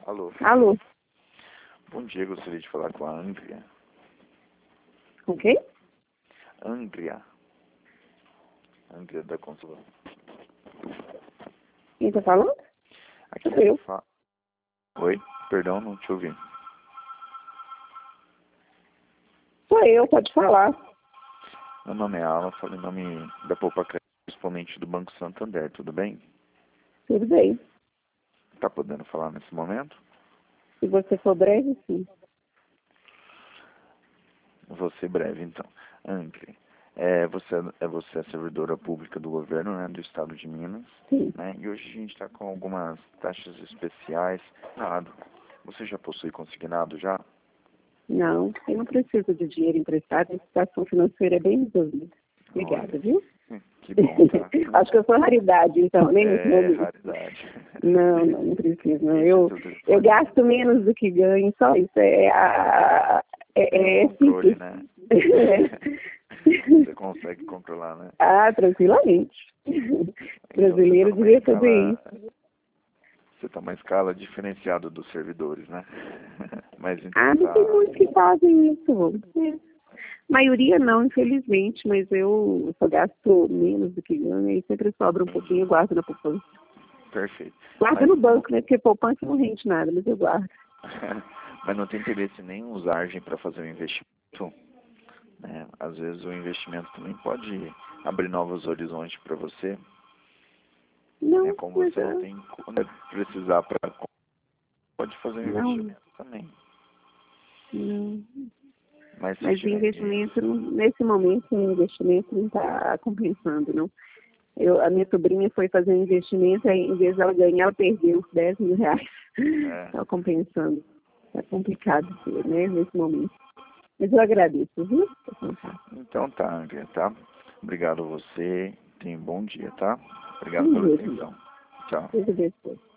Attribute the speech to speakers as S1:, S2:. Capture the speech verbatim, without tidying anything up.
S1: Alô.
S2: Alô.
S1: Bom dia, gostaria de falar com a Andrea.
S2: Com quem?
S1: Andrea. Andrea da Consola.
S2: Quem tá falando?
S1: Aqui
S2: Sou eu.
S1: fa... Oi? Perdão, não te ouvi.
S2: Sou eu, pode falar.
S1: Meu nome é Alan, falo em nome da Poupa Crédito, exponente do Banco Santander, tudo bem?
S2: Tudo bem.
S1: Tá podendo falar nesse momento?
S2: Se você for breve, sim.
S1: Vou ser breve, então. Andrea, é, você, é você é servidora pública do governo, né, do estado de Minas,
S2: Sim.
S1: né? E hoje a gente está com algumas taxas especiais. Nada. Você já possui consignado já?
S2: Não, eu não preciso de dinheiro emprestado, a situação financeira é bem resolvida. Obrigada,
S1: Olha,
S2: viu?
S1: que bom, tá?
S2: Acho que eu sou raridade, então, nem nesse
S1: É
S2: momento.
S1: raridade.
S2: Não, não, não preciso. Não.
S1: Isso
S2: Eu,
S1: tudo pode-
S2: eu gasto menos do que ganho, só isso. É, a- é, é
S1: controle,
S2: simples.
S1: né?
S2: É.
S1: Você consegue controlar, né?
S2: Ah, tranquilamente.
S1: Então,
S2: Brasileiro
S1: você
S2: devia
S1: tá numa
S2: fazer isso.
S1: escala, você tá uma escala diferenciada dos servidores, né? Mas então
S2: Ah, não tem
S1: tá.
S2: muitos que fazem isso. É. Maioria não, infelizmente, mas eu só gasto menos do que ganho e sempre sobra um pouquinho, eu guardo na poupança.
S1: Perfeito.
S2: Guardo
S1: Mas
S2: no banco, né? Porque poupança não rende nada, mas eu guardo.
S1: Mas não tem interesse em nem usar argem para fazer um investimento, né? Às vezes o investimento também pode abrir novos horizontes para você.
S2: Não,
S1: É como
S2: mas
S1: você não
S2: eu,
S1: tem quando precisar para pode fazer um
S2: não,
S1: investimento também.
S2: não.
S1: Mas se
S2: Mas o
S1: tiver
S2: investimento,
S1: isso,
S2: não- nesse momento, o investimento não está compensando, não. Eu, a minha sobrinha foi fazer um investimento, aí, em vez dela ganhar, ela perdeu os dez mil reais.
S1: é,
S2: Está compensando. Está complicado, né, nesse momento. Mas eu agradeço, viu?
S1: então tá, André, tá? Obrigado a você. Tenha um bom dia, tá? Obrigado pela
S2: Uhum.
S1: atenção. Tchau.
S2: Tudo bem.